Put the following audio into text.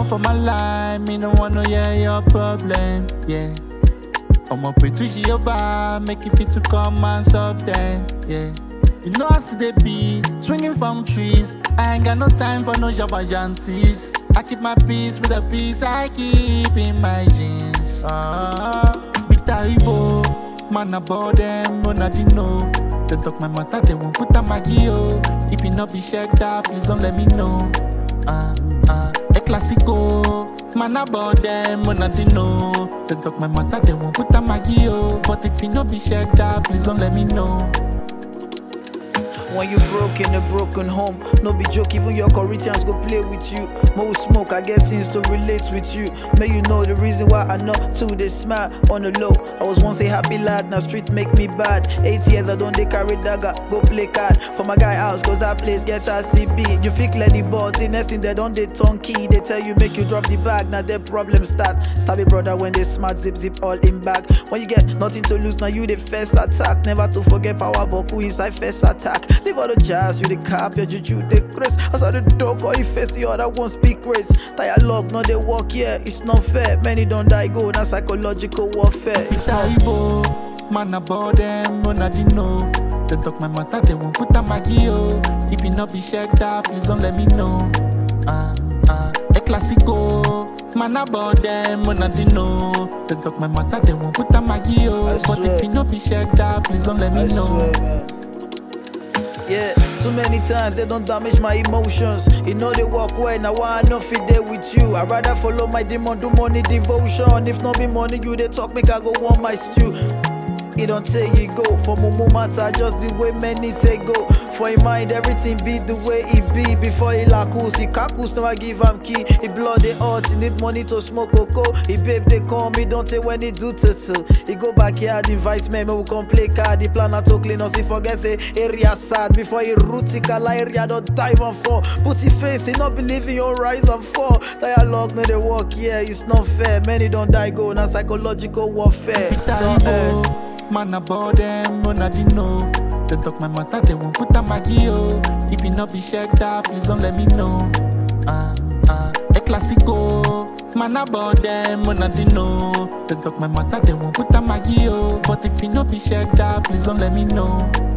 for my life, me no wanna hear your problem, yeah. I'ma pray to Jehovah, make it fit to come and solve them, yeah. You know I see they be swinging from trees. I ain't got no time for no jabba janties. I keep my peace with the peace I keep in my jeans. Bitter Igbo, man about them, run I didn't know. They talk my matter, they won't put a Maggie, oh. If you not be shared up, please don't let me know. A classico, man about them, run I didn't know. They talk my matter, they won't put a Maggie, oh. But if you not be shared up, please don't let me know. When you broke in a broken home, no be joke, even your Corinthians go play with you. More smoke, I get things to relate with you. May you know the reason why I know too, they smile on the low. I was once a happy lad, now street make me bad. 8 years I don't they carry dagger, go play card. For my guy house, cause that place get a CB. You fake let the ball, the next thing they don't they tongue key. They tell you make you drop the bag, now their problems start. Stab it brother when they smart, zip all in back. When you get nothing to lose, now you the first attack. Never to forget power Boku inside first attack. Leave all the jazz, you the cap, your juju, the grace. As I the dog, or you face the other one speak grace. Dialogue, no they walk, yeah, it's not fair. Many don't die, go, now psychological warfare. Bitter Igbo, man about them, run I didn't know. They talk my matter, they won't put a Maggie, oh. If you not be shared up, please don't let me know. A classico, man about them, run I didn't know. They talk my matter, they won't put a Maggie, oh. But if you not be shared up, please don't let me know. Swear, man. Yeah, too many times they don't damage my emotions. You know they walk away, now I know fit there with you. I rather follow my demon, do money devotion. If not be money, you they talk, make I go want my stew. It don't take you go, for mumu matter, just the way many take go. For in mind, everything be the way it be. Before he lakus, he kakus, never give him key. He blood the heart, he need money to smoke cocoa. He babe, they call me, don't take when he do tutu. He go back here, invite me, we come play card. He plan to clean us, he forget say area sad. Before he root, he call area, don't dive and fall. Put his face, he not believe in your rise and fall. Dialogue, no they walk, yeah, it's not fair. Many don't die, go, now psychological warfare. Man about them, run I didn't know. They talk my matter, they won't put a Maggie, oh. If you not be shared up, please don't let me know. A classico, man about them, run I didn't know. They talk my matter, they won't put a Maggie, oh. But if you not be shared up, please don't let me know.